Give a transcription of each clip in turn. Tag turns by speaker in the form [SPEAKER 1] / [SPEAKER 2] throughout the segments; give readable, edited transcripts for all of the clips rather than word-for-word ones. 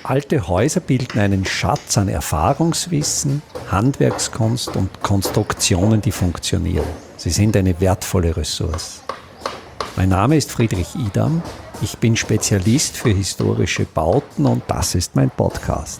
[SPEAKER 1] Alte Häuser bilden einen Schatz an Erfahrungswissen, Handwerkskunst und Konstruktionen, die funktionieren. Sie sind eine wertvolle Ressource. Mein Name ist Friedrich Idam. Ich bin Spezialist für historische Bauten und das ist mein Podcast.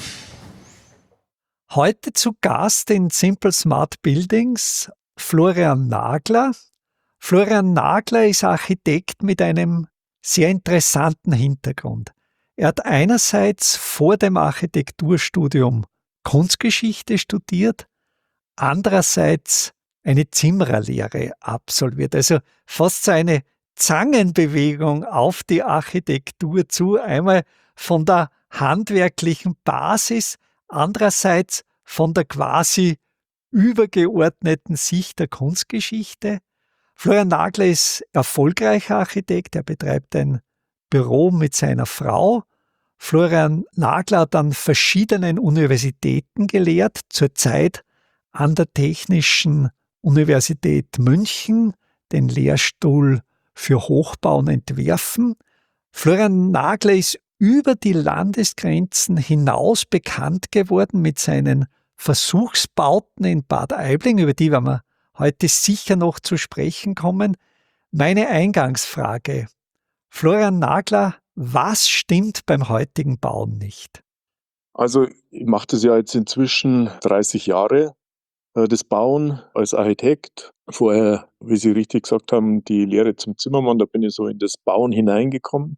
[SPEAKER 1] Heute zu Gast in Simple Smart Buildings Florian Nagler. Florian Nagler ist Architekt mit einem sehr interessanten Hintergrund. Er hat einerseits vor dem Architekturstudium Kunstgeschichte studiert, andererseits eine Zimmererlehre absolviert. Also fast so eine Zangenbewegung auf die Architektur zu, einmal von der handwerklichen Basis, andererseits von der quasi übergeordneten Sicht der Kunstgeschichte. Florian Nagler ist erfolgreicher Architekt, er betreibt ein Büro mit seiner Frau. Florian Nagler hat an verschiedenen Universitäten gelehrt, zurzeit an der Technischen Universität München, den Lehrstuhl für Hochbau und Entwerfen. Florian Nagler ist über die Landesgrenzen hinaus bekannt geworden mit seinen Versuchsbauten in Bad Aibling, über die werden wir heute sicher noch zu sprechen kommen. Meine Eingangsfrage: Florian Nagler, was stimmt beim heutigen Bauen nicht?
[SPEAKER 2] Also ich mache das ja jetzt inzwischen 30 Jahre, das Bauen als Architekt. Vorher, wie Sie richtig gesagt haben, die Lehre zum Zimmermann, da bin ich so in das Bauen hineingekommen.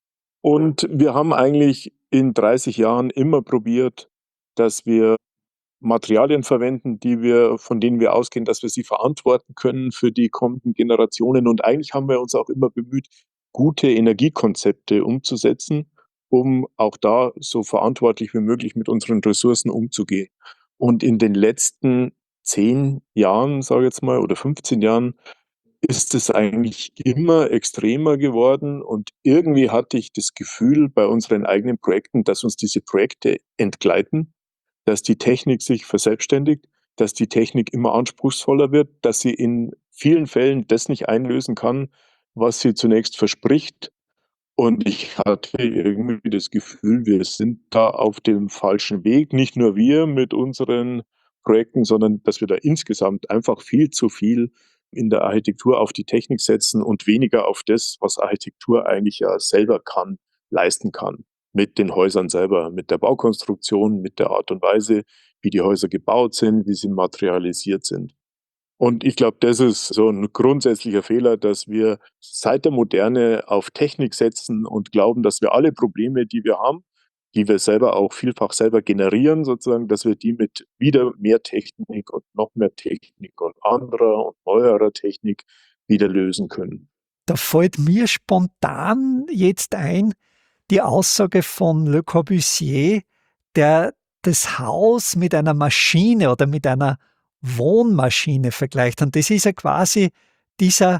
[SPEAKER 2] Und wir haben eigentlich in 30 Jahren immer probiert, dass wir Materialien verwenden, von denen wir ausgehen, dass wir sie verantworten können für die kommenden Generationen. Und eigentlich haben wir uns auch immer bemüht, gute Energiekonzepte umzusetzen, um auch da so verantwortlich wie möglich mit unseren Ressourcen umzugehen. Und in den letzten 10 Jahren, sage ich jetzt mal, oder 15 Jahren, ist es eigentlich immer extremer geworden. Und irgendwie hatte ich das Gefühl bei unseren eigenen Projekten, dass uns diese Projekte entgleiten, dass die Technik sich verselbstständigt, dass die Technik immer anspruchsvoller wird, dass sie in vielen Fällen das nicht einlösen kann, was sie zunächst verspricht. Und ich hatte irgendwie das Gefühl, wir sind da auf dem falschen Weg. Nicht nur wir mit unseren Projekten, sondern dass wir da insgesamt einfach viel zu viel in der Architektur auf die Technik setzen und weniger auf das, was Architektur eigentlich ja selber kann, leisten kann. Mit den Häusern selber, mit der Baukonstruktion, mit der Art und Weise, wie die Häuser gebaut sind, wie sie materialisiert sind. Und ich glaube, das ist so ein grundsätzlicher Fehler, dass wir seit der Moderne auf Technik setzen und glauben, dass wir alle Probleme, die wir haben, die wir selber auch vielfach selber generieren, sozusagen, dass wir die mit wieder mehr Technik und noch mehr Technik und anderer und neuerer Technik wieder lösen können.
[SPEAKER 1] Da fällt mir spontan jetzt ein, die Aussage von Le Corbusier, der das Haus mit einer Maschine oder mit einer Wohnmaschine vergleicht. Und das ist ja quasi dieser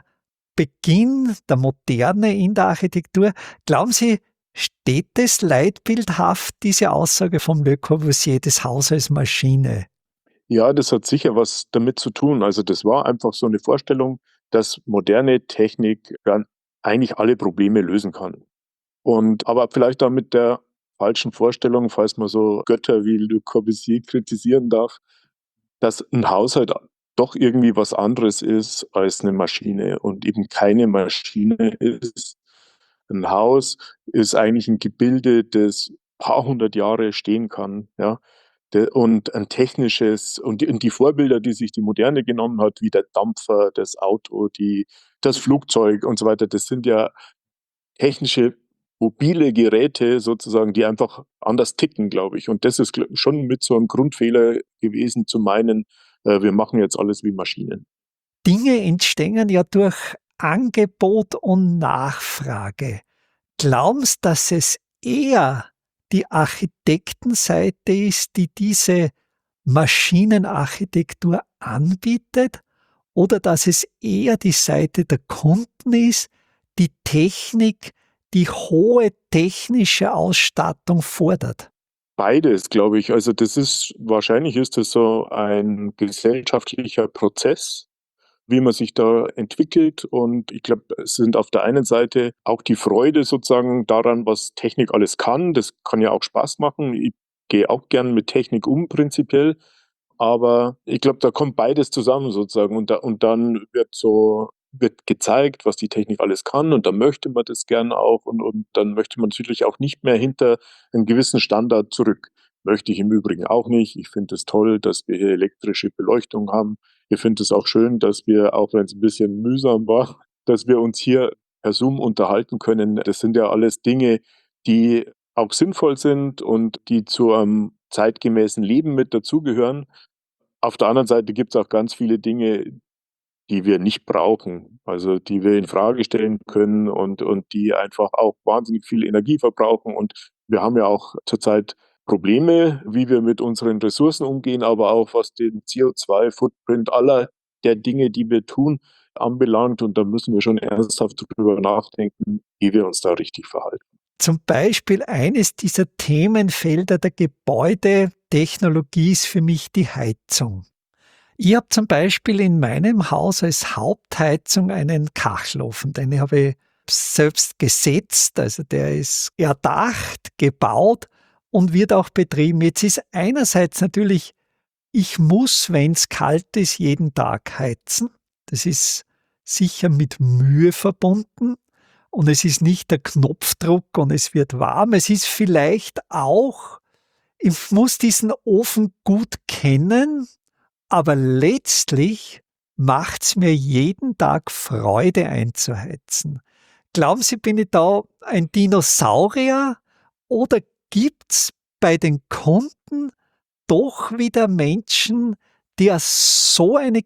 [SPEAKER 1] Beginn der Moderne in der Architektur. Glauben Sie, steht das leitbildhaft, diese Aussage von Le Corbusier, das Haus als Maschine?
[SPEAKER 2] Ja, das hat sicher was damit zu tun. Also das war einfach so eine Vorstellung, dass moderne Technik dann eigentlich alle Probleme lösen kann. Aber vielleicht auch mit der falschen Vorstellung, falls man so Götter wie Le Corbusier kritisieren darf, dass ein Haushalt doch irgendwie was anderes ist als eine Maschine und eben keine Maschine ist. Ein Haus ist eigentlich ein Gebilde, das paar hundert Jahre stehen kann, ja. Und ein technisches und die Vorbilder, die sich die Moderne genommen hat, wie der Dampfer, das Auto, das Flugzeug und so weiter, das sind ja technische mobile Geräte sozusagen, die einfach anders ticken, glaube ich. Und das ist schon mit so einem Grundfehler gewesen, zu meinen, wir machen jetzt alles wie Maschinen.
[SPEAKER 1] Dinge entstehen ja durch Angebot und Nachfrage. Glauben Sie, dass es eher die Architektenseite ist, die diese Maschinenarchitektur anbietet, oder dass es eher die Seite der Kunden ist, die Technik, die hohe technische Ausstattung fordert?
[SPEAKER 2] Beides, glaube ich. Also wahrscheinlich ist das so ein gesellschaftlicher Prozess, wie man sich da entwickelt. Und ich glaube, es sind auf der einen Seite auch die Freude sozusagen daran, was Technik alles kann. Das kann ja auch Spaß machen. Ich gehe auch gern mit Technik um, prinzipiell. Aber ich glaube, da kommt beides zusammen sozusagen. Und dann wird gezeigt, was die Technik alles kann. Und dann möchte man das gern auch. Und dann möchte man natürlich auch nicht mehr hinter einen gewissen Standard zurück. Möchte ich im Übrigen auch nicht. Ich finde es toll, dass wir hier elektrische Beleuchtung haben. Ich finde es auch schön, dass wir, auch wenn es ein bisschen mühsam war, dass wir uns hier per Zoom unterhalten können. Das sind ja alles Dinge, die auch sinnvoll sind und die zu einem zeitgemäßen Leben mit dazugehören. Auf der anderen Seite gibt es auch ganz viele Dinge, die wir nicht brauchen, also die wir in Frage stellen können und die einfach auch wahnsinnig viel Energie verbrauchen. Und wir haben ja auch zurzeit Probleme, wie wir mit unseren Ressourcen umgehen, aber auch was den CO2-Footprint aller der Dinge, die wir tun, anbelangt. Und da müssen wir schon ernsthaft drüber nachdenken, wie wir uns da richtig verhalten.
[SPEAKER 1] Zum Beispiel eines dieser Themenfelder der Gebäudetechnologie ist für mich die Heizung. Ich habe zum Beispiel in meinem Haus als Hauptheizung einen Kachelofen, den habe ich selbst gesetzt, also der ist erdacht, gebaut und wird auch betrieben. Jetzt ist einerseits natürlich, ich muss, wenn es kalt ist, jeden Tag heizen. Das ist sicher mit Mühe verbunden und es ist nicht der Knopfdruck und es wird warm. Es ist vielleicht auch, ich muss diesen Ofen gut kennen, aber letztlich macht's mir jeden Tag Freude einzuheizen. Glauben Sie, bin ich da ein Dinosaurier oder gibt's bei den Kunden doch wieder Menschen, die so eine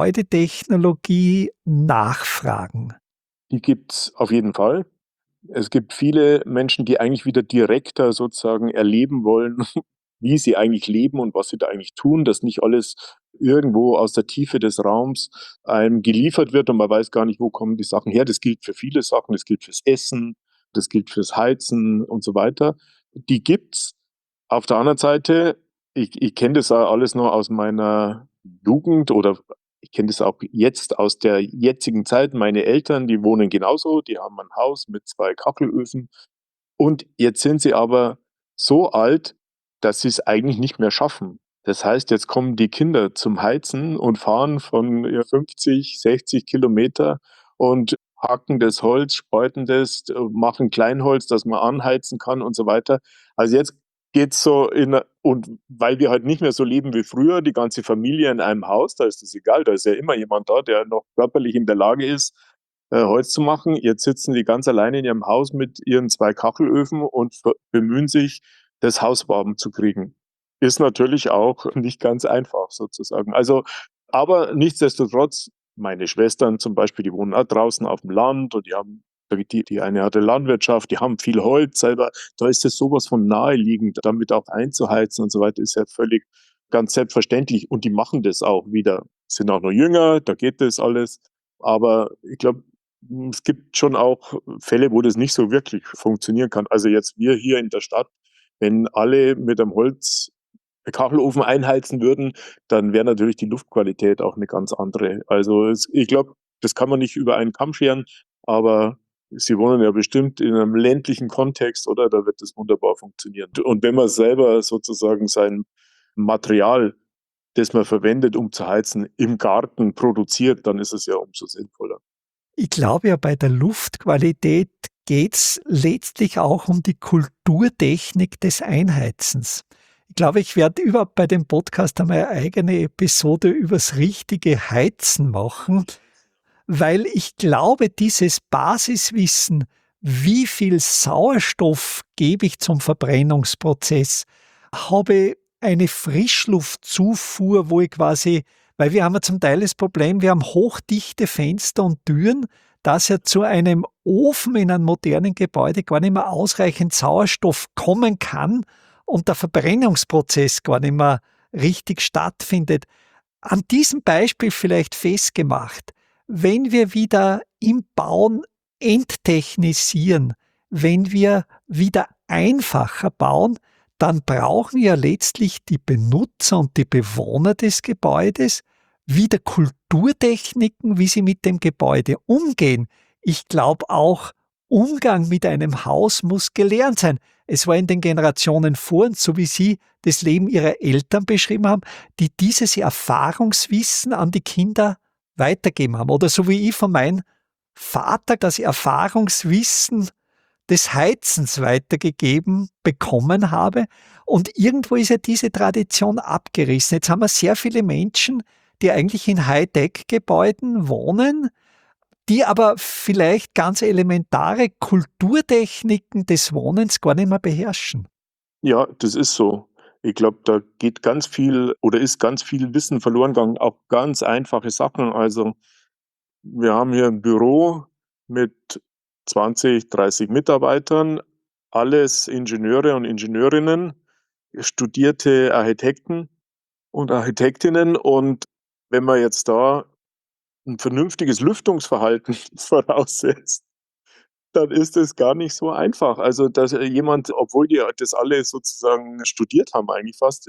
[SPEAKER 1] Gebäudetechnologie nachfragen?
[SPEAKER 2] Die gibt's auf jeden Fall. Es gibt viele Menschen, die eigentlich wieder direkter sozusagen erleben wollen, wie sie eigentlich leben und was sie da eigentlich tun, dass nicht alles irgendwo aus der Tiefe des Raums einem geliefert wird und man weiß gar nicht, wo kommen die Sachen her. Das gilt für viele Sachen, das gilt fürs Essen, das gilt fürs Heizen und so weiter. Die gibt's. Auf der anderen Seite, ich kenne das auch alles noch aus meiner Jugend oder ich kenne das auch jetzt aus der jetzigen Zeit. Meine Eltern, die wohnen genauso, die haben ein Haus mit 2 Kachelöfen und jetzt sind sie aber so alt, dass sie es eigentlich nicht mehr schaffen. Das heißt, jetzt kommen die Kinder zum Heizen und fahren von 50, 60 Kilometer und hacken das Holz, spalten das, machen Kleinholz, dass man anheizen kann und so weiter. Also jetzt geht's so und weil wir halt nicht mehr so leben wie früher, die ganze Familie in einem Haus, da ist es egal, da ist ja immer jemand da, der noch körperlich in der Lage ist, Holz zu machen. Jetzt sitzen die ganz alleine in ihrem Haus mit ihren 2 Kachelöfen und bemühen sich, das Haus warm zu kriegen. Ist natürlich auch nicht ganz einfach sozusagen. Also, aber nichtsdestotrotz, meine Schwestern zum Beispiel, die wohnen auch draußen auf dem Land und die eine hatte Landwirtschaft, die haben viel Holz selber. Da ist es sowas von naheliegend, damit auch einzuheizen und so weiter, ist ja völlig ganz selbstverständlich. Und die machen das auch wieder. Sind auch noch jünger, da geht das alles. Aber ich glaube, es gibt schon auch Fälle, wo das nicht so wirklich funktionieren kann. Also jetzt wir hier in der Stadt, wenn alle mit einem Kachelofen einheizen würden, dann wäre natürlich die Luftqualität auch eine ganz andere. Also ich glaube, das kann man nicht über einen Kamm scheren, aber Sie wohnen ja bestimmt in einem ländlichen Kontext, oder? Da wird das wunderbar funktionieren. Und wenn man selber sozusagen sein Material, das man verwendet, um zu heizen, im Garten produziert, dann ist es ja umso sinnvoller.
[SPEAKER 1] Ich glaube ja, bei der Luftqualität geht's letztlich auch um die Kulturtechnik des Einheizens. Ich glaube, ich werde überhaupt bei dem Podcast einmal eine eigene Episode übers richtige Heizen machen, weil ich glaube, dieses Basiswissen, wie viel Sauerstoff gebe ich zum Verbrennungsprozess, habe eine Frischluftzufuhr, wo ich quasi, weil wir haben ja zum Teil das Problem, wir haben hochdichte Fenster und Türen, dass ja zu einem Ofen in einem modernen Gebäude gar nicht mehr ausreichend Sauerstoff kommen kann und der Verbrennungsprozess gar nicht mehr richtig stattfindet. An diesem Beispiel vielleicht festgemacht, wenn wir wieder im Bauen enttechnisieren, wenn wir wieder einfacher bauen, dann brauchen ja letztlich die Benutzer und die Bewohner des Gebäudes wieder Kulturtechniken, wie sie mit dem Gebäude umgehen. Ich glaube auch, Umgang mit einem Haus muss gelernt sein. Es war in den Generationen vor uns, so wie Sie das Leben Ihrer Eltern beschrieben haben, die dieses Erfahrungswissen an die Kinder weitergeben haben. Oder so wie ich von meinem Vater das Erfahrungswissen des Heizens weitergegeben bekommen habe. Und irgendwo ist ja diese Tradition abgerissen. Jetzt haben wir sehr viele Menschen, die eigentlich in Hightech-Gebäuden wohnen, die aber vielleicht ganz elementare Kulturtechniken des Wohnens gar nicht mehr beherrschen.
[SPEAKER 2] Ja, das ist so. Ich glaube, da geht ganz viel oder ist ganz viel Wissen verloren gegangen, auch ganz einfache Sachen. Also, wir haben hier ein Büro mit 20, 30 Mitarbeitern, alles Ingenieure und Ingenieurinnen, studierte Architekten und Architektinnen. Und wenn man jetzt da ein vernünftiges Lüftungsverhalten voraussetzt, dann ist es gar nicht so einfach. Also, dass jemand, obwohl die das alle sozusagen studiert haben eigentlich fast,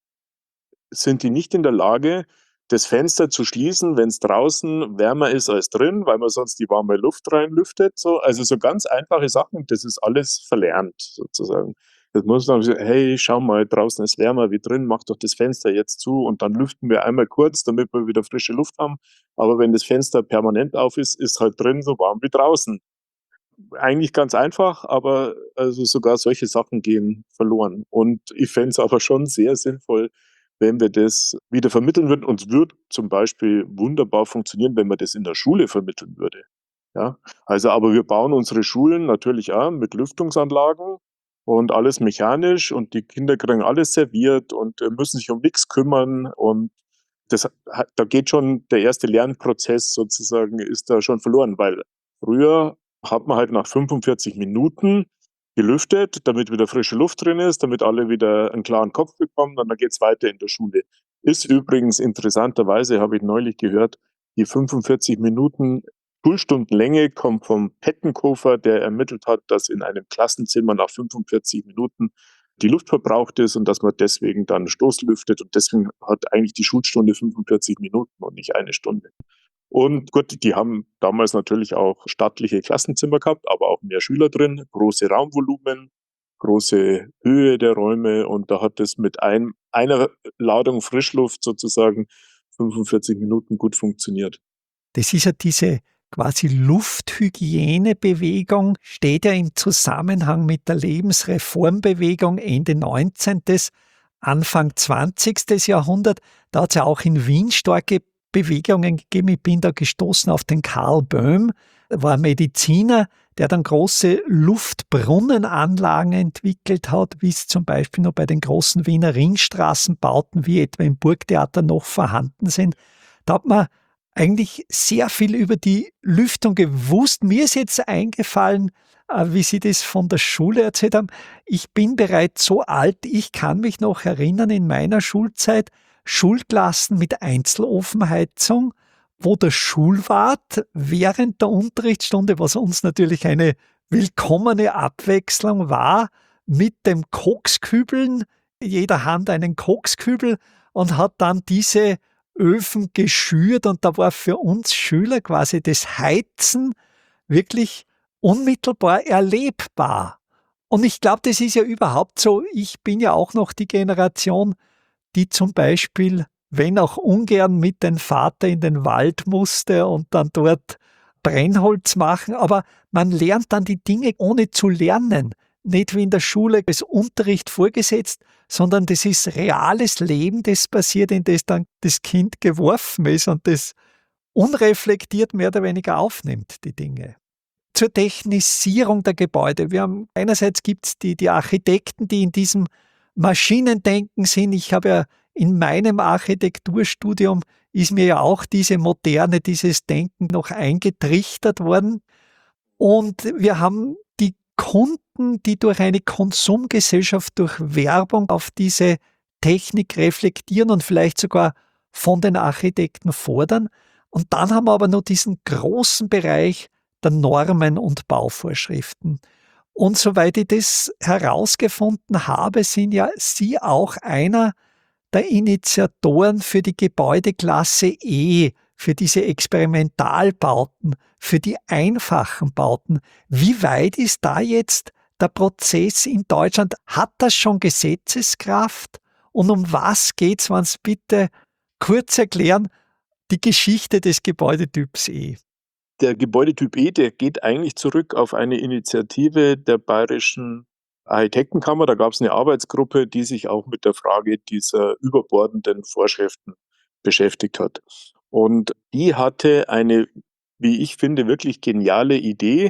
[SPEAKER 2] sind die nicht in der Lage, das Fenster zu schließen, wenn es draußen wärmer ist als drin, weil man sonst die warme Luft reinlüftet, so. Also, so ganz einfache Sachen, das ist alles verlernt sozusagen. Das muss man so: „Hey, schau mal, draußen ist wärmer wie drin, mach doch das Fenster jetzt zu und dann lüften wir einmal kurz, damit wir wieder frische Luft haben.“ Aber wenn das Fenster permanent auf ist, ist halt drin so warm wie draußen. Eigentlich ganz einfach, aber also sogar solche Sachen gehen verloren. Und ich fände es aber schon sehr sinnvoll, wenn wir das wieder vermitteln würden. Und es würde zum Beispiel wunderbar funktionieren, wenn man das in der Schule vermitteln würde. Ja, also aber wir bauen unsere Schulen natürlich auch mit Lüftungsanlagen und alles mechanisch und die Kinder kriegen alles serviert und, müssen sich um nichts kümmern und da geht schon der erste Lernprozess sozusagen ist da schon verloren, weil früher hat man halt nach 45 Minuten gelüftet, damit wieder frische Luft drin ist, damit alle wieder einen klaren Kopf bekommen und dann geht's weiter in der Schule. Ist übrigens interessanterweise, habe ich neulich gehört, die 45 Minuten Schulstundenlänge kommt vom Pettenkofer, der ermittelt hat, dass in einem Klassenzimmer nach 45 Minuten die Luft verbraucht ist und dass man deswegen dann Stoßlüftet und deswegen hat eigentlich die Schulstunde 45 Minuten und nicht eine Stunde. Und gut, die haben damals natürlich auch stattliche Klassenzimmer gehabt, aber auch mehr Schüler drin, große Raumvolumen, große Höhe der Räume und da hat es mit einer Ladung Frischluft sozusagen 45 Minuten gut funktioniert.
[SPEAKER 1] Das ist ja diese quasi Lufthygienebewegung, steht ja im Zusammenhang mit der Lebensreformbewegung Ende 19., Anfang 20. Jahrhundert. Da hat es ja auch in Wien starke Bewegungen gegeben. Ich bin da gestoßen auf den Karl Böhm, war ein Mediziner, der dann große Luftbrunnenanlagen entwickelt hat, wie es zum Beispiel noch bei den großen Wiener Ringstraßenbauten, wie etwa im Burgtheater, noch vorhanden sind. Da hat man eigentlich sehr viel über die Lüftung gewusst. Mir ist jetzt eingefallen, wie Sie das von der Schule erzählt haben. Ich bin bereits so alt, ich kann mich noch erinnern, in meiner Schulzeit, Schulklassen mit Einzelofenheizung, wo der Schulwart während der Unterrichtsstunde, was uns natürlich eine willkommene Abwechslung war, mit dem Kokskübeln, jeder Hand einen Kokskübel und hat dann diese Öfen geschürt und da war für uns Schüler quasi das Heizen wirklich unmittelbar erlebbar. Und ich glaube, das ist ja überhaupt so. Ich bin ja auch noch die Generation, die zum Beispiel, wenn auch ungern, mit dem Vater in den Wald musste und dann dort Brennholz machen, aber man lernt dann die Dinge ohne zu lernen. Nicht wie in der Schule als Unterricht vorgesetzt, sondern das ist reales Leben, das passiert, in das dann das Kind geworfen ist und das unreflektiert mehr oder weniger aufnimmt, die Dinge. Zur Technisierung der Gebäude. Wir haben einerseits gibt's die Architekten, die in diesem Maschinendenken sind. Ich habe ja in meinem Architekturstudium ist mir ja auch diese Moderne, dieses Denken noch eingetrichtert worden. Und wir haben die Kunden, die durch eine Konsumgesellschaft, durch Werbung auf diese Technik reflektieren und vielleicht sogar von den Architekten fordern. Und dann haben wir aber noch diesen großen Bereich der Normen und Bauvorschriften. Und soweit ich das herausgefunden habe, sind ja Sie auch einer der Initiatoren für die Gebäudeklasse E, für diese Experimentalbauten, für die einfachen Bauten. Wie weit ist da jetzt der Prozess in Deutschland? Hat das schon Gesetzeskraft? Und um was geht's, wenn Sie bitte kurz erklären, die Geschichte des Gebäudetyps E?
[SPEAKER 2] Der Gebäudetyp E, der geht eigentlich zurück auf eine Initiative der Bayerischen Architektenkammer. Da gab es eine Arbeitsgruppe, die sich auch mit der Frage dieser überbordenden Vorschriften beschäftigt hat. Und die hatte eine, wie ich finde, wirklich geniale Idee.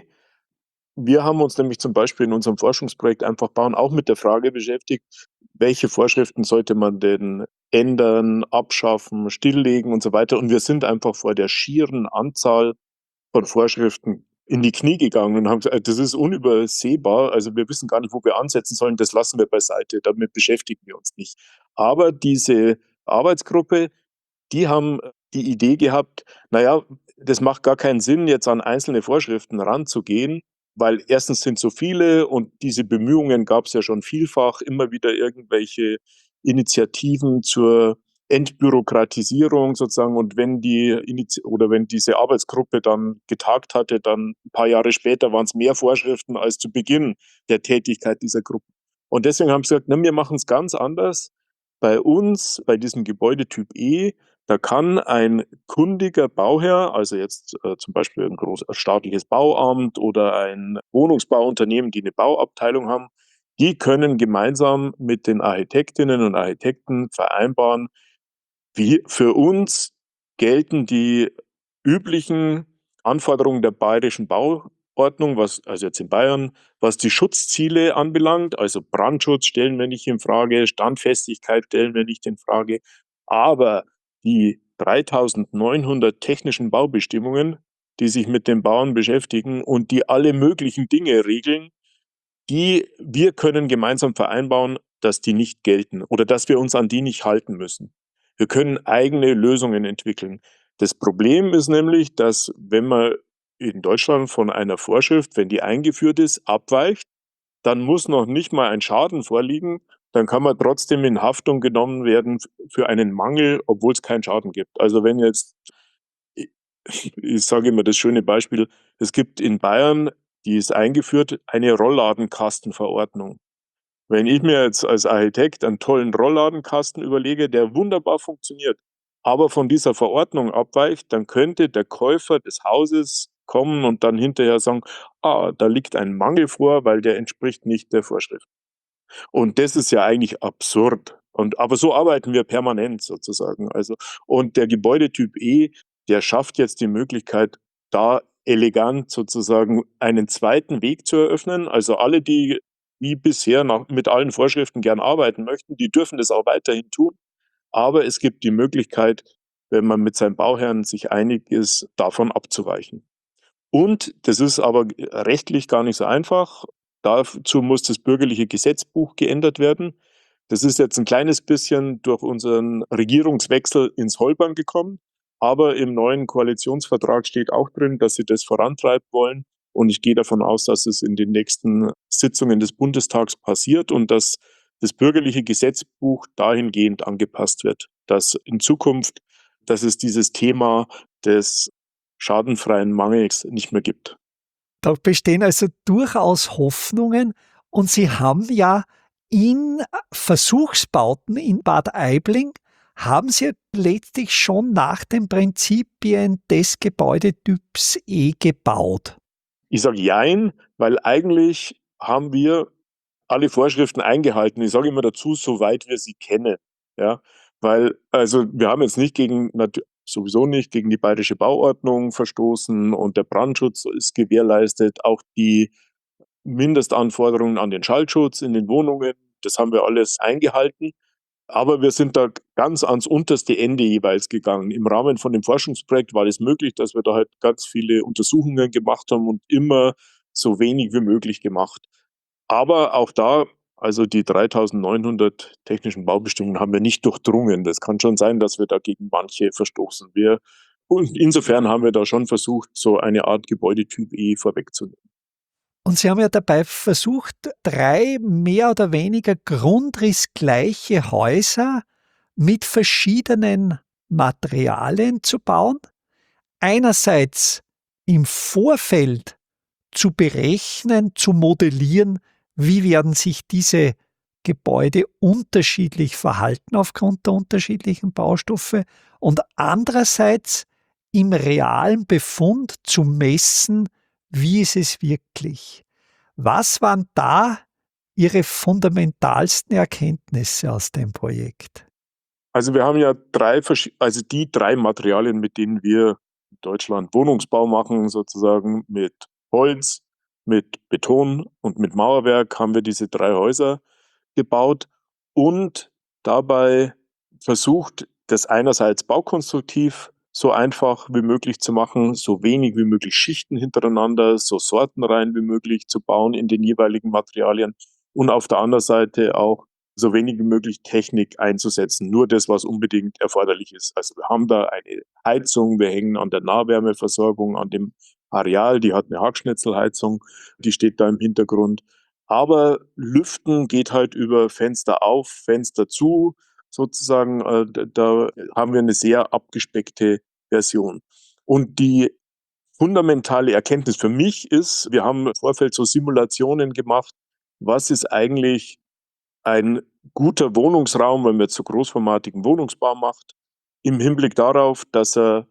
[SPEAKER 2] Wir haben uns nämlich zum Beispiel in unserem Forschungsprojekt Einfach bauen auch mit der Frage beschäftigt, welche Vorschriften sollte man denn ändern, abschaffen, stilllegen und so weiter. Und wir sind einfach vor der schieren Anzahl von Vorschriften in die Knie gegangen und haben gesagt, das ist unübersehbar, also wir wissen gar nicht, wo wir ansetzen sollen, das lassen wir beiseite, damit beschäftigen wir uns nicht. Aber diese Arbeitsgruppe, die haben die Idee gehabt, naja, das macht gar keinen Sinn, jetzt an einzelne Vorschriften ranzugehen, weil erstens sind so viele und diese Bemühungen gab es ja schon vielfach, immer wieder irgendwelche Initiativen zur Entbürokratisierung sozusagen. Und wenn wenn diese Arbeitsgruppe dann getagt hatte, dann ein paar Jahre später waren es mehr Vorschriften als zu Beginn der Tätigkeit dieser Gruppe. Und deswegen haben sie gesagt, na, wir machen es ganz anders. Bei uns, bei diesem Gebäudetyp E, da kann ein kundiger Bauherr, also jetzt zum Beispiel ein staatliches Bauamt oder ein Wohnungsbauunternehmen, die eine Bauabteilung haben, die können gemeinsam mit den Architektinnen und Architekten vereinbaren, wie für uns gelten die üblichen Anforderungen der bayerischen Bauordnung, also jetzt in Bayern, was die Schutzziele anbelangt, also Brandschutz stellen wir nicht in Frage, Standfestigkeit stellen wir nicht in Frage, aber die 3.900 technischen Baubestimmungen, die sich mit den Bauern beschäftigen und die alle möglichen Dinge regeln, wir können gemeinsam vereinbaren, dass die nicht gelten oder dass wir uns an die nicht halten müssen. Wir können eigene Lösungen entwickeln. Das Problem ist nämlich, dass wenn man in Deutschland von einer Vorschrift, wenn die eingeführt ist, abweicht, dann muss noch nicht mal ein Schaden vorliegen, dann kann man trotzdem in Haftung genommen werden für einen Mangel, obwohl es keinen Schaden gibt. Also wenn jetzt, ich sage immer das schöne Beispiel, es gibt in Bayern, die ist eingeführt, eine Rollladenkastenverordnung. Wenn ich mir jetzt als Architekt einen tollen Rollladenkasten überlege, der wunderbar funktioniert, aber von dieser Verordnung abweicht, dann könnte der Käufer des Hauses kommen und dann hinterher sagen, da liegt ein Mangel vor, weil der entspricht nicht der Vorschrift. Und das ist ja eigentlich absurd. Aber so arbeiten wir permanent sozusagen. Also, und der Gebäudetyp E, der schafft jetzt die Möglichkeit, da elegant sozusagen einen zweiten Weg zu eröffnen. Also alle, die wie bisher mit allen Vorschriften gern arbeiten möchten, die dürfen das auch weiterhin tun. Aber es gibt die Möglichkeit, wenn man mit seinem Bauherrn sich einig ist, davon abzuweichen. Und das ist aber rechtlich gar nicht so einfach. Dazu muss das bürgerliche Gesetzbuch geändert werden. Das ist jetzt ein kleines bisschen durch unseren Regierungswechsel ins Holpern gekommen. Aber im neuen Koalitionsvertrag steht auch drin, dass sie das vorantreiben wollen. Und ich gehe davon aus, dass es in den nächsten Sitzungen des Bundestags passiert und dass das bürgerliche Gesetzbuch dahingehend angepasst wird, dass in Zukunft, dass es dieses Thema des schadenfreien Mangels nicht mehr gibt.
[SPEAKER 1] Da bestehen also durchaus Hoffnungen und Sie haben ja in Versuchsbauten in Bad Aibling haben Sie letztlich schon nach den Prinzipien des Gebäudetyps E gebaut.
[SPEAKER 2] Ich sage jein, weil eigentlich haben wir alle Vorschriften eingehalten. Ich sage immer dazu, soweit wir sie kennen. Ja, weil, also wir haben jetzt nicht sowieso nicht gegen die bayerische Bauordnung verstoßen und der Brandschutz ist gewährleistet. Auch die Mindestanforderungen an den Schallschutz in den Wohnungen, das haben wir alles eingehalten. Aber wir sind da ganz ans unterste Ende jeweils gegangen. Im Rahmen von dem Forschungsprojekt war es möglich, dass wir da halt ganz viele Untersuchungen gemacht haben und immer so wenig wie möglich gemacht. Aber auch da, also die 3.900 technischen Baubestimmungen haben wir nicht durchdrungen. Das kann schon sein, dass wir da gegen manche verstoßen. Und insofern haben wir da schon versucht, so eine Art Gebäudetyp E vorwegzunehmen.
[SPEAKER 1] Und Sie haben ja dabei versucht, 3 mehr oder weniger grundrissgleiche Häuser mit verschiedenen Materialien zu bauen, einerseits im Vorfeld zu berechnen, zu modellieren, wie werden sich diese Gebäude unterschiedlich verhalten aufgrund der unterschiedlichen Baustoffe und andererseits im realen Befund zu messen, wie ist es wirklich. Was waren da Ihre fundamentalsten Erkenntnisse aus dem Projekt?
[SPEAKER 2] Also wir haben ja die drei Materialien, mit denen wir in Deutschland Wohnungsbau machen, sozusagen mit Holz, mit Beton und mit Mauerwerk haben wir diese drei Häuser gebaut und dabei versucht, das einerseits baukonstruktiv so einfach wie möglich zu machen, so wenig wie möglich Schichten hintereinander, so sortenrein wie möglich zu bauen in den jeweiligen Materialien und auf der anderen Seite auch so wenig wie möglich Technik einzusetzen, nur das, was unbedingt erforderlich ist. Also wir haben da eine Heizung, wir hängen an der Nahwärmeversorgung, an dem Areal, die hat eine Hackschnitzelheizung, die steht da im Hintergrund. Aber Lüften geht halt über Fenster auf, Fenster zu, sozusagen. Da haben wir eine sehr abgespeckte Version. Und die fundamentale Erkenntnis für mich ist, wir haben im Vorfeld so Simulationen gemacht, was ist eigentlich ein guter Wohnungsraum, wenn man jetzt so großformatigen Wohnungsbau macht, im Hinblick darauf, dass er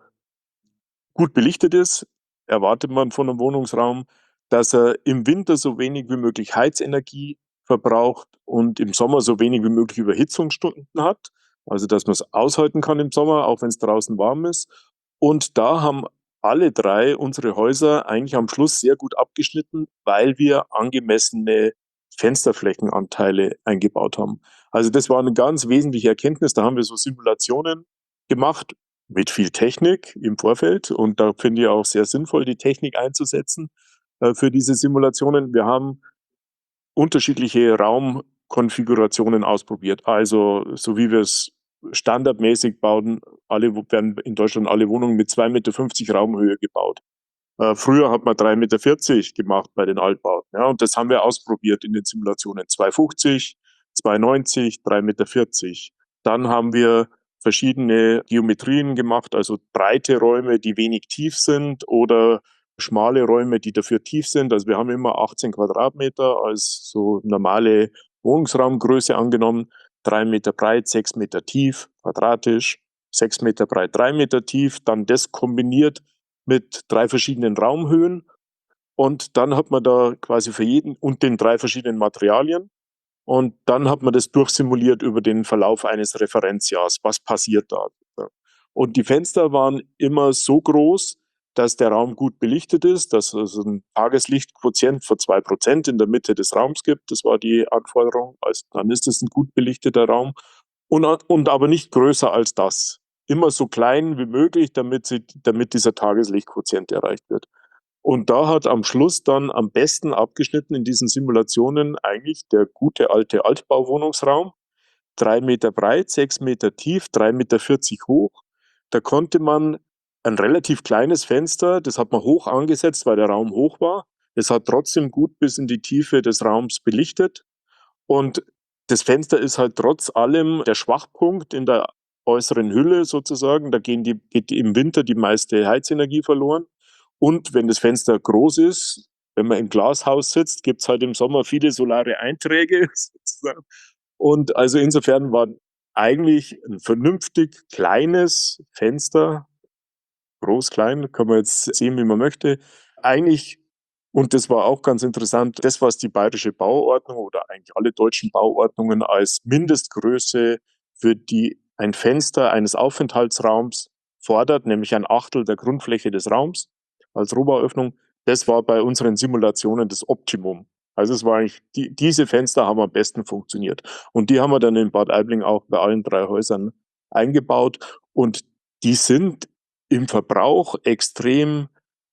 [SPEAKER 2] gut belichtet ist, erwartet man von einem Wohnungsraum, dass er im Winter so wenig wie möglich Heizenergie verbraucht und im Sommer so wenig wie möglich Überhitzungsstunden hat. Also dass man es aushalten kann im Sommer, auch wenn es draußen warm ist. Und da haben alle drei unsere Häuser eigentlich am Schluss sehr gut abgeschnitten, weil wir angemessene Fensterflächenanteile eingebaut haben. Also das war eine ganz wesentliche Erkenntnis. Da haben wir so Simulationen gemacht, mit viel Technik im Vorfeld und da finde ich auch sehr sinnvoll, die Technik einzusetzen, für diese Simulationen. Wir haben unterschiedliche Raumkonfigurationen ausprobiert. Also, so wie wir es standardmäßig bauen, werden in Deutschland alle Wohnungen mit 2,50 Meter Raumhöhe gebaut. Früher hat man 3,40 Meter gemacht bei den Altbauten, ja, und das haben wir ausprobiert in den Simulationen. 2,50, 2,90, 3,40 Meter. Dann haben wir verschiedene Geometrien gemacht, also breite Räume, die wenig tief sind oder schmale Räume, die dafür tief sind. Also wir haben immer 18 Quadratmeter als so normale Wohnungsraumgröße angenommen. 3 Meter breit, 6 Meter tief, quadratisch, 6 Meter breit, 3 Meter tief. Dann das kombiniert mit drei verschiedenen Raumhöhen und dann hat man da quasi für jeden und den drei verschiedenen Materialien und dann hat man das durchsimuliert über den Verlauf eines Referenzjahrs. Was passiert da? Und die Fenster waren immer so groß, dass der Raum gut belichtet ist, dass es ein Tageslichtquotient von 2% in der Mitte des Raums gibt. Das war die Anforderung. Also dann ist es ein gut belichteter Raum und aber nicht größer als das. Immer so klein wie möglich, damit dieser Tageslichtquotient erreicht wird. Und da hat am Schluss dann am besten abgeschnitten in diesen Simulationen eigentlich der gute alte Altbauwohnungsraum. 3 Meter breit, 6 Meter tief, 3,40 Meter hoch. Da konnte man ein relativ kleines Fenster, das hat man hoch angesetzt, weil der Raum hoch war. Es hat trotzdem gut bis in die Tiefe des Raums belichtet. Und das Fenster ist halt trotz allem der Schwachpunkt in der äußeren Hülle sozusagen. Da geht im Winter die meiste Heizenergie verloren. Und wenn das Fenster groß ist, wenn man im Glashaus sitzt, gibt's halt im Sommer viele solare Einträge sozusagen. Und also insofern war eigentlich ein vernünftig kleines Fenster, groß, klein, kann man jetzt sehen, wie man möchte, eigentlich, und das war auch ganz interessant, das, was die bayerische Bauordnung oder eigentlich alle deutschen Bauordnungen als Mindestgröße für ein Fenster eines Aufenthaltsraums fordert, nämlich ein Achtel der Grundfläche des Raums als Rohbauöffnung, das war bei unseren Simulationen das Optimum. Also es war eigentlich, diese Fenster haben am besten funktioniert. Und die haben wir dann in Bad Aibling auch bei allen drei Häusern eingebaut. Und die sind im Verbrauch extrem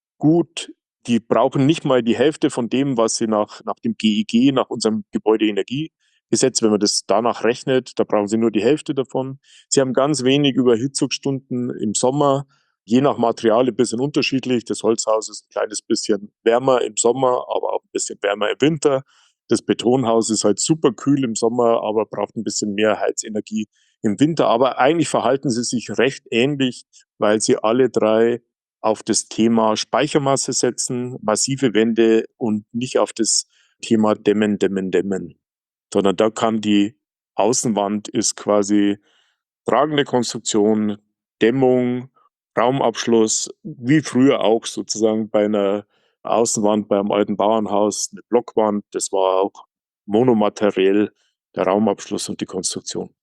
[SPEAKER 2] gut. Die brauchen nicht mal die Hälfte von dem, was sie nach dem GEG, nach unserem Gebäudeenergiegesetz, wenn man das danach rechnet, da brauchen sie nur die Hälfte davon. Sie haben ganz wenig Überhitzungsstunden im Sommer, je nach Material ein bisschen unterschiedlich. Das Holzhaus ist ein kleines bisschen wärmer im Sommer, aber auch ein bisschen wärmer im Winter. Das Betonhaus ist halt super kühl im Sommer, aber braucht ein bisschen mehr Heizenergie im Winter. Aber eigentlich verhalten sie sich recht ähnlich, weil sie alle drei auf das Thema Speichermasse setzen, massive Wände und nicht auf das Thema Dämmen, Dämmen, Dämmen. Sondern da kann die Außenwand ist quasi tragende Konstruktion, Dämmung, Raumabschluss, wie früher auch sozusagen bei einer Außenwand beim alten Bauernhaus, eine Blockwand, das war auch monomateriell der Raumabschluss und die Konstruktion.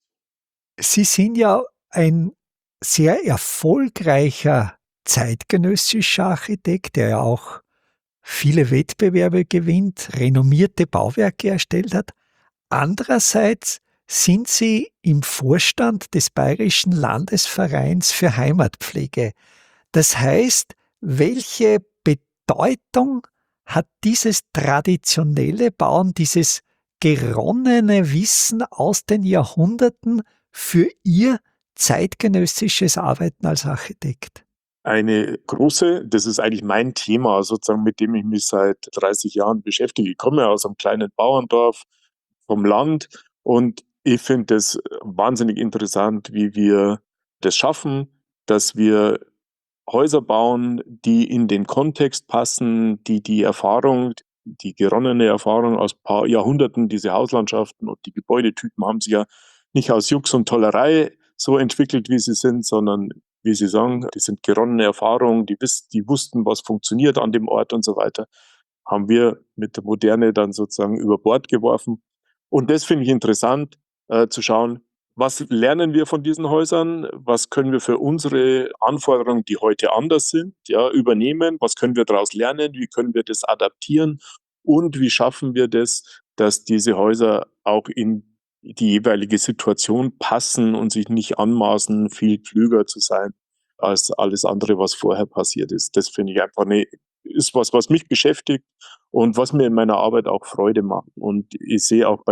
[SPEAKER 1] Sie sind ja ein sehr erfolgreicher zeitgenössischer Architekt, der ja auch viele Wettbewerbe gewinnt, renommierte Bauwerke erstellt hat. Andererseits sind Sie im Vorstand des Bayerischen Landesvereins für Heimatpflege. Das heißt, welche Bedeutung hat dieses traditionelle Bauen, dieses geronnene Wissen aus den Jahrhunderten für Ihr zeitgenössisches Arbeiten als Architekt?
[SPEAKER 2] Eine große, das ist eigentlich mein Thema sozusagen, mit dem ich mich seit 30 Jahren beschäftige. Ich komme ja aus einem kleinen Bauerndorf vom Land und ich finde es wahnsinnig interessant, wie wir das schaffen, dass wir Häuser bauen, die in den Kontext passen, die Erfahrung, die geronnene Erfahrung aus ein paar Jahrhunderten, diese Hauslandschaften und die Gebäudetypen haben sich ja nicht aus Jux und Tollerei so entwickelt, wie sie sind, sondern wie Sie sagen, die sind geronnene Erfahrungen, die wussten, was funktioniert an dem Ort und so weiter, haben wir mit der Moderne dann sozusagen über Bord geworfen. Und das finde ich interessant, zu schauen, was lernen wir von diesen Häusern? Was können wir für unsere Anforderungen, die heute anders sind, ja, übernehmen? Was können wir daraus lernen? Wie können wir das adaptieren? Und wie schaffen wir das, dass diese Häuser auch in die jeweilige Situation passen und sich nicht anmaßen, viel klüger zu sein als alles andere, was vorher passiert ist. Das finde ich einfach ist was, was mich beschäftigt und was mir in meiner Arbeit auch Freude macht. Und ich sehe auch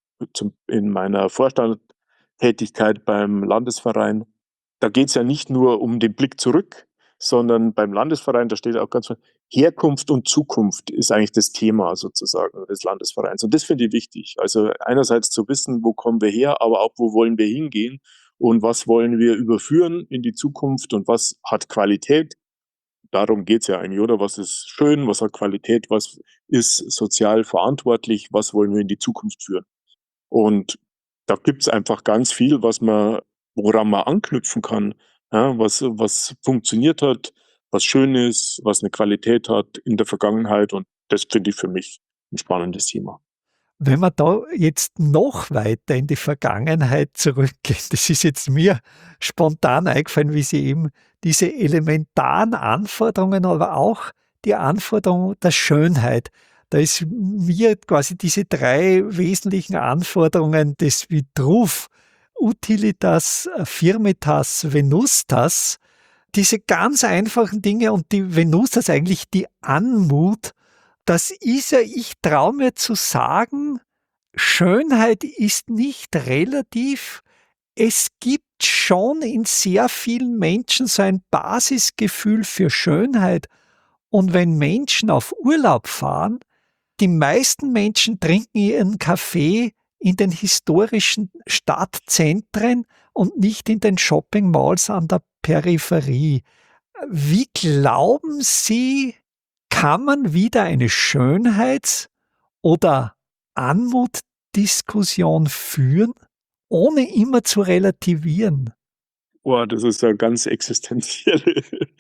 [SPEAKER 2] in meiner Vorstandstätigkeit beim Landesverein, da geht es ja nicht nur um den Blick zurück, sondern beim Landesverein, da steht auch ganz viel, Herkunft und Zukunft ist eigentlich das Thema sozusagen des Landesvereins. Und das finde ich wichtig. Also einerseits zu wissen, wo kommen wir her, aber auch, wo wollen wir hingehen und was wollen wir überführen in die Zukunft und was hat Qualität. Darum geht es ja eigentlich, oder? Was ist schön, was hat Qualität, was ist sozial verantwortlich, was wollen wir in die Zukunft führen. Und da gibt's einfach ganz viel, woran man anknüpfen kann, ja, was funktioniert hat, was schön ist, was eine Qualität hat in der Vergangenheit und das finde ich für mich ein spannendes Thema.
[SPEAKER 1] Wenn man da jetzt noch weiter in die Vergangenheit zurückgeht, das ist jetzt mir spontan eingefallen, wie Sie eben diese elementaren Anforderungen, aber auch die Anforderung der Schönheit. Da ist mir quasi diese 3 wesentlichen Anforderungen des Vitruv, Utilitas, Firmitas, Venustas, diese ganz einfachen Dinge und die Venustas eigentlich die Anmut, das ist ja, ich traue mir zu sagen, Schönheit ist nicht relativ. Es gibt schon in sehr vielen Menschen so ein Basisgefühl für Schönheit. Und wenn Menschen auf Urlaub fahren, die meisten Menschen trinken ihren Kaffee in den historischen Stadtzentren und nicht in den Shopping Malls an der Peripherie. Wie glauben Sie, kann man wieder eine Schönheits- oder Anmutdiskussion führen, ohne immer zu relativieren?
[SPEAKER 2] Boah, das ist eine ganz existenzielle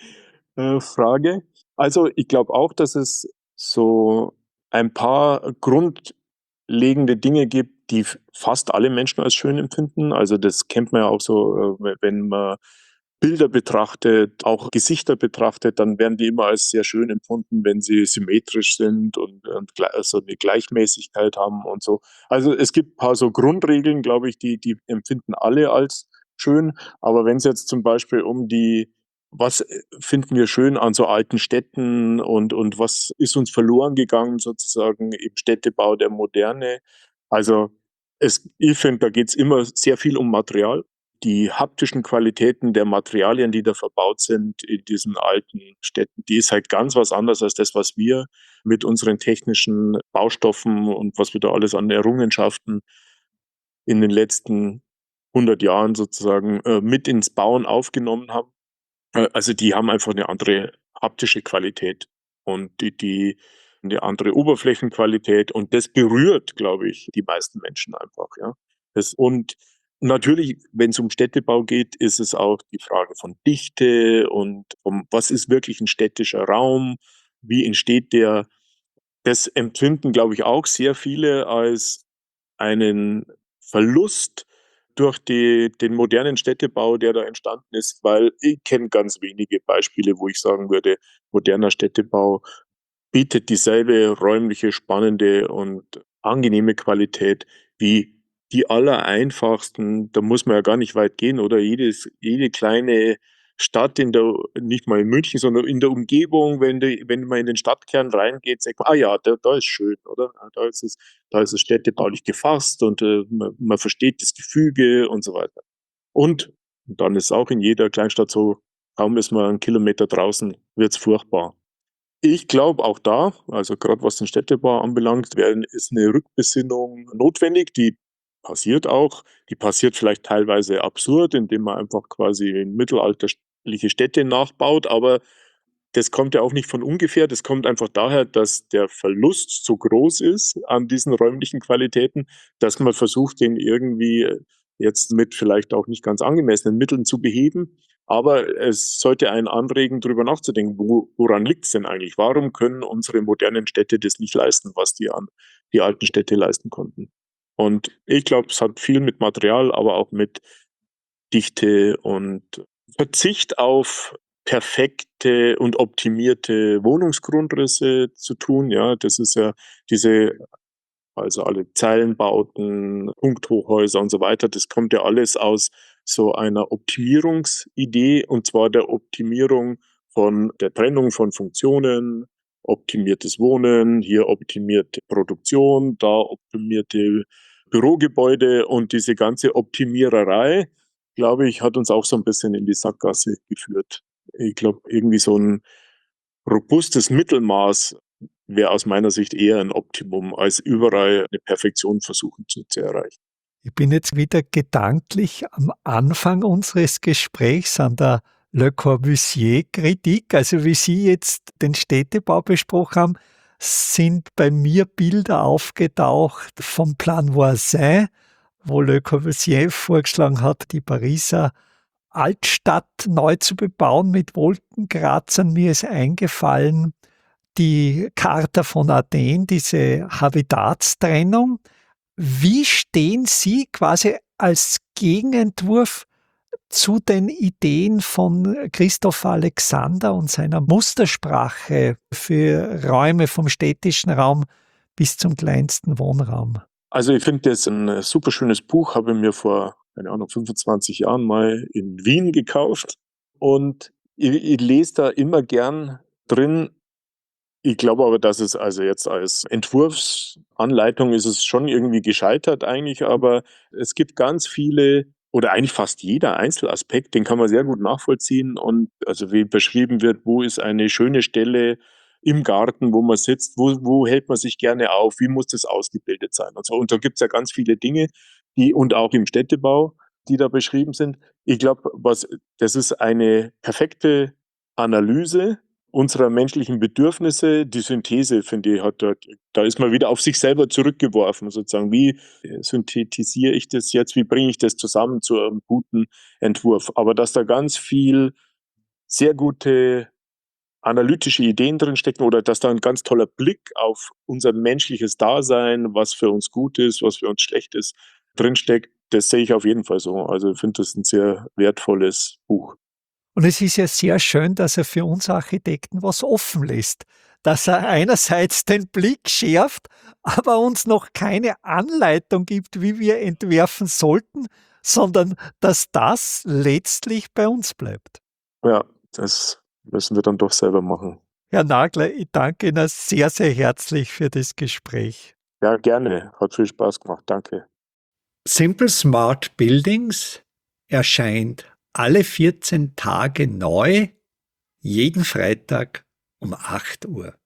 [SPEAKER 2] Frage. Also, ich glaube auch, dass es so ein paar grundlegende Dinge gibt, die fast alle Menschen als schön empfinden. Also, das kennt man ja auch so, wenn man Bilder betrachtet, auch Gesichter betrachtet, dann werden die immer als sehr schön empfunden, wenn sie symmetrisch sind und so eine Gleichmäßigkeit haben und so. Also, es gibt ein paar so Grundregeln, glaube ich, die empfinden alle als schön. Aber wenn es jetzt zum Beispiel was finden wir schön an so alten Städten und was ist uns verloren gegangen sozusagen im Städtebau der Moderne? Also, ich finde, da geht's immer sehr viel um Material. Die haptischen Qualitäten der Materialien, die da verbaut sind in diesen alten Städten, die ist halt ganz was anderes als das, was wir mit unseren technischen Baustoffen und was wir da alles an Errungenschaften in den letzten 100 Jahren sozusagen mit ins Bauen aufgenommen haben. Also die haben einfach eine andere haptische Qualität und eine andere Oberflächenqualität und das berührt, glaube ich, die meisten Menschen einfach, ja. Und natürlich, wenn es um Städtebau geht, ist es auch die Frage von Dichte und was ist wirklich ein städtischer Raum? Wie entsteht der? Das empfinden, glaube ich, auch sehr viele als einen Verlust durch den modernen Städtebau, der da entstanden ist, weil ich kenne ganz wenige Beispiele, wo ich sagen würde, moderner Städtebau bietet dieselbe räumliche, spannende und angenehme Qualität wie die allereinfachsten, da muss man ja gar nicht weit gehen, oder jede kleine Stadt nicht mal in München, sondern in der Umgebung, wenn man in den Stadtkern reingeht, sagt man, ah ja, da ist schön, oder? Da ist es städtebaulich gefasst und man versteht das Gefüge und so weiter. Und dann ist auch in jeder Kleinstadt so, kaum ist man einen Kilometer draußen, wird's furchtbar. Ich glaube auch da, also gerade was den Städtebau anbelangt, ist eine Rückbesinnung notwendig, die passiert auch. Die passiert vielleicht teilweise absurd, indem man einfach quasi mittelalterliche Städte nachbaut, aber das kommt ja auch nicht von ungefähr. Das kommt einfach daher, dass der Verlust so groß ist an diesen räumlichen Qualitäten, dass man versucht, den irgendwie jetzt mit vielleicht auch nicht ganz angemessenen Mitteln zu beheben. Aber es sollte einen anregen, darüber nachzudenken, woran liegt es denn eigentlich? Warum können unsere modernen Städte das nicht leisten, was die alten Städte leisten konnten? Und ich glaube, es hat viel mit Material, aber auch mit Dichte und Verzicht auf perfekte und optimierte Wohnungsgrundrisse zu tun. Ja, das ist ja diese also alle Zeilenbauten, Punkthochhäuser und so weiter, das kommt ja alles aus so einer Optimierungsidee, und zwar der Optimierung von der Trennung von Funktionen, optimiertes Wohnen, hier optimierte Produktion, da optimierte Bürogebäude, und diese ganze Optimiererei, glaube ich, hat uns auch so ein bisschen in die Sackgasse geführt. Ich glaube, irgendwie so ein robustes Mittelmaß wäre aus meiner Sicht eher ein Optimum, als überall eine Perfektion versuchen zu erreichen.
[SPEAKER 1] Ich bin jetzt wieder gedanklich am Anfang unseres Gesprächs an der Le Corbusier-Kritik. Also wie Sie jetzt den Städtebau besprochen haben, sind bei mir Bilder aufgetaucht vom Plan Voisin, wo Le Corbusier vorgeschlagen hat, die Pariser Altstadt neu zu bebauen mit Wolkenkratzern. Mir ist eingefallen, die Charta von Athen, diese Habitatstrennung. Wie stehen Sie quasi als Gegenentwurf zu den Ideen von Christoph Alexander und seiner Mustersprache für Räume vom städtischen Raum bis zum kleinsten Wohnraum?
[SPEAKER 2] Also ich finde das ein super schönes Buch, habe ich mir vor, keine Ahnung, 25 Jahren mal in Wien gekauft, und ich lese da immer gern drin. Ich glaube aber, dass es also jetzt als Entwurfsanleitung ist es schon irgendwie gescheitert eigentlich, aber es gibt ganz viele oder eigentlich fast jeder Einzelaspekt, den kann man sehr gut nachvollziehen, und also wie beschrieben wird, wo ist eine schöne Stelle im Garten, wo man sitzt, wo hält man sich gerne auf, wie muss das ausgebildet sein und so. Und da gibt's ja ganz viele Dinge, und auch im Städtebau, die da beschrieben sind. Ich glaube, das ist eine perfekte Analyse unserer menschlichen Bedürfnisse. Die Synthese, finde ich, da ist man wieder auf sich selber zurückgeworfen, sozusagen. Wie synthetisiere ich das jetzt? Wie bringe ich das zusammen zu einem guten Entwurf? Aber dass da ganz viel sehr gute analytische Ideen drinstecken, oder dass da ein ganz toller Blick auf unser menschliches Dasein, was für uns gut ist, was für uns schlecht ist, drinsteckt, das sehe ich auf jeden Fall so. Also ich finde das ein sehr wertvolles Buch.
[SPEAKER 1] Und es ist ja sehr schön, dass er für uns Architekten was offen lässt. Dass er einerseits den Blick schärft, aber uns noch keine Anleitung gibt, wie wir entwerfen sollten, sondern dass das letztlich bei uns bleibt.
[SPEAKER 2] Ja, das müssen wir dann doch selber machen.
[SPEAKER 1] Herr Nagler, ich danke Ihnen sehr, sehr herzlich für das Gespräch.
[SPEAKER 2] Ja, gerne. Hat viel Spaß gemacht. Danke.
[SPEAKER 1] Simple Smart Buildings erscheint alle 14 Tage neu, jeden Freitag um 8 Uhr.